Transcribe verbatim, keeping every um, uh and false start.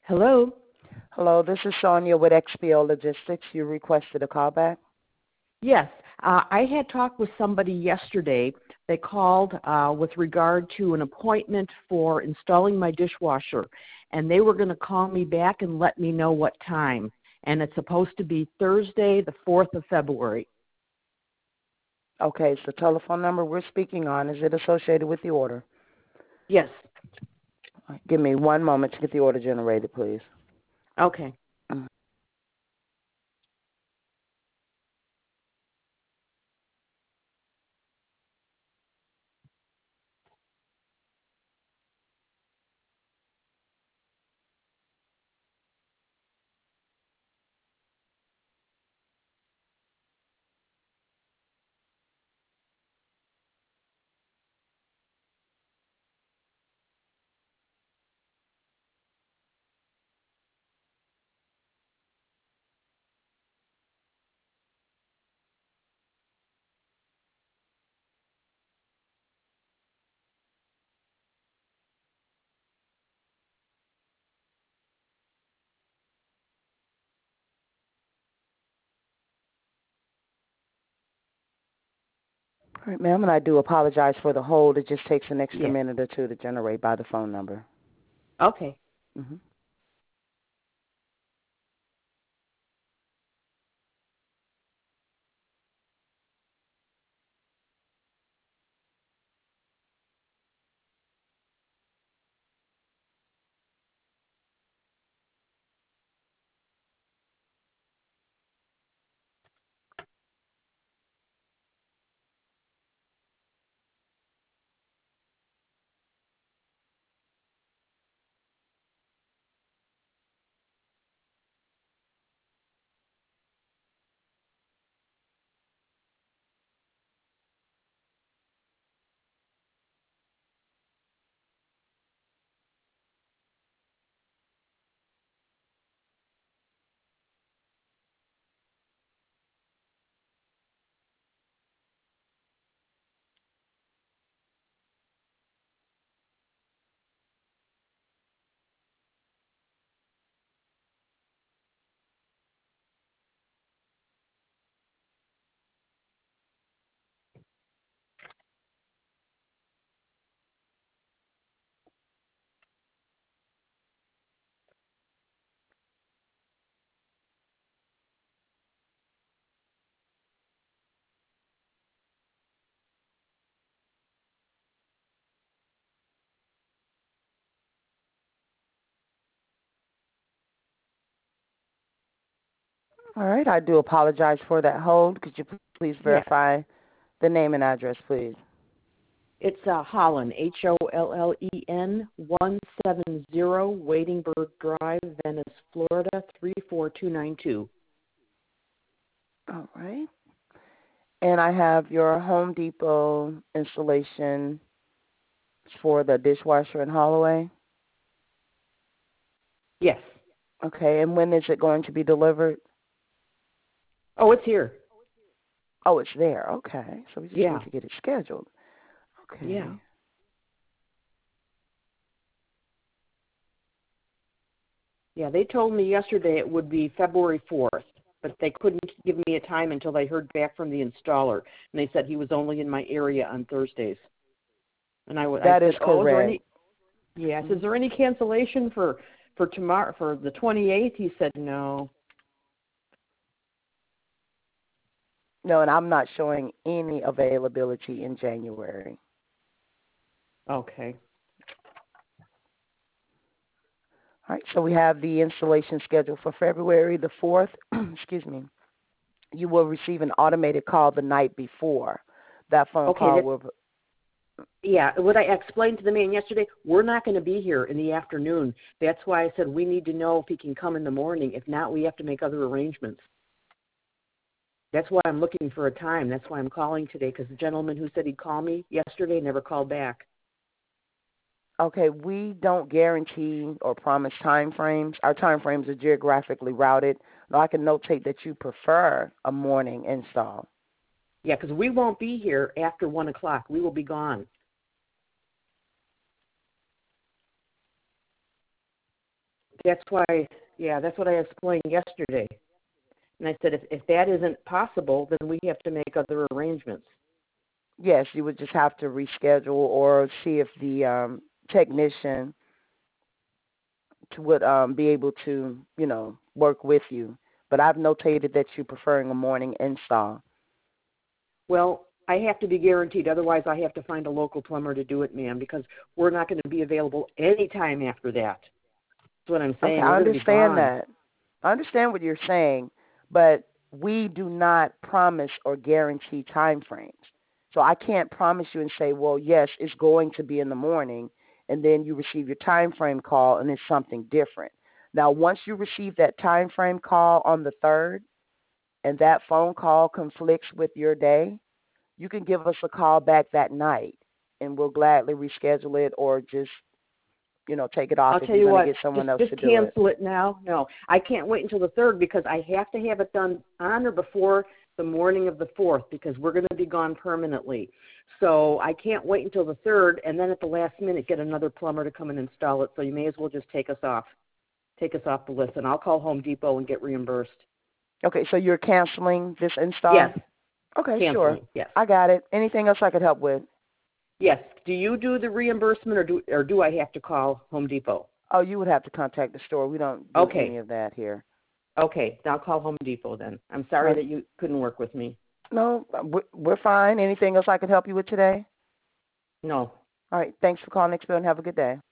Hello? Hello, this is Sonia with X P O Logistics. You requested a callback? Yes. Uh, I had talked with somebody yesterday. They called uh, with regard to an appointment for installing my dishwasher, and they were going to call me back and let me know what time. And it's supposed to be Thursday, the fourth of February. Okay, it's the telephone number we're speaking on. Is it associated with the order? Yes. Give me one moment to get the order generated, please. Okay. Mm. All right, ma'am, and I do apologize for the hold. It just takes an extra Yes. minute or two to generate by the phone number. Okay. Mm-hmm. All right, I do apologize for that hold. Could you please Yeah. verify the name and address, please? It's uh, Hollen, H O L L E N, one seventy Wadingburg Drive, Venice, Florida, three four two nine two. All right. And I have your Home Depot installation for the dishwasher in Holloway. Yes. Okay, and when is it going to be delivered? Oh, it's here. Oh, it's there. Okay, so we just Yeah. need to get it scheduled. Yeah. Okay. Yeah, they told me yesterday it would be February fourth, but they couldn't give me a time until they heard back from the installer. And they said he was only in my area on Thursdays. And I, w- I That is said, oh, is there correct. any, yes, Mm-hmm. is there any cancellation for, for tomorrow, for the twenty-eighth? He said, no. No, and I'm not showing any availability in January. Okay. All right, so we have the installation scheduled for February the fourth. Excuse me. You will receive an automated call the night before. That phone Okay, call that, will. yeah, what I explained to the man yesterday, we're not going to be here in the afternoon. That's why I said we need to know if he can come in the morning. If not, we have to make other arrangements. That's why I'm looking for a time. That's why I'm calling today, because the gentleman who said he'd call me yesterday never called back. Okay, we don't guarantee or promise time frames. Our time frames are geographically routed. Now, I can notate that you prefer a morning install. Yeah, because we won't be here after one o'clock. We will be gone. That's why, yeah, that's what I explained yesterday. And I said, if, if that isn't possible, then we have to make other arrangements. Yes, you would just have to reschedule or see if the um, technician would um, be able to, you know, work with you. But I've notated that you're preferring a morning install. Well, I have to be guaranteed. Otherwise, I have to find a local plumber to do it, ma'am, because we're not going to be available any time after that. That's what I'm saying. Okay, I We're going to be understand gone. that. I understand what you're saying, but we do not promise or guarantee time frames. So I can't promise you and say, well, yes, it's going to be in the morning, and then you receive your time frame call and it's something different. Now, once you receive that time frame call on the third and that phone call conflicts with your day, you can give us a call back that night, and we'll gladly reschedule it or just, you know, take it off I'll if tell you're you going to what, get someone just, else just to do it. cancel it now. No, I can't wait until the third because I have to have it done on or before the morning of the fourth because we're going to be gone permanently. So I can't wait until the third and then at the last minute get another plumber to come and install it. So you may as well just take us off, take us off the list, and I'll call Home Depot and get reimbursed. Okay, so you're canceling this install? Yes. Okay, Canceling, sure. yes. I got it. Anything else I could help with? Yes. Do you do the reimbursement or do or do I have to call Home Depot? Oh, you would have to contact the store. We don't do Okay. any of that here. Okay, I'll call Home Depot then. I'm sorry Right. that you couldn't work with me. No, we're fine. Anything else I could help you with today? No. All right. Thanks for calling X Bill and have a good day.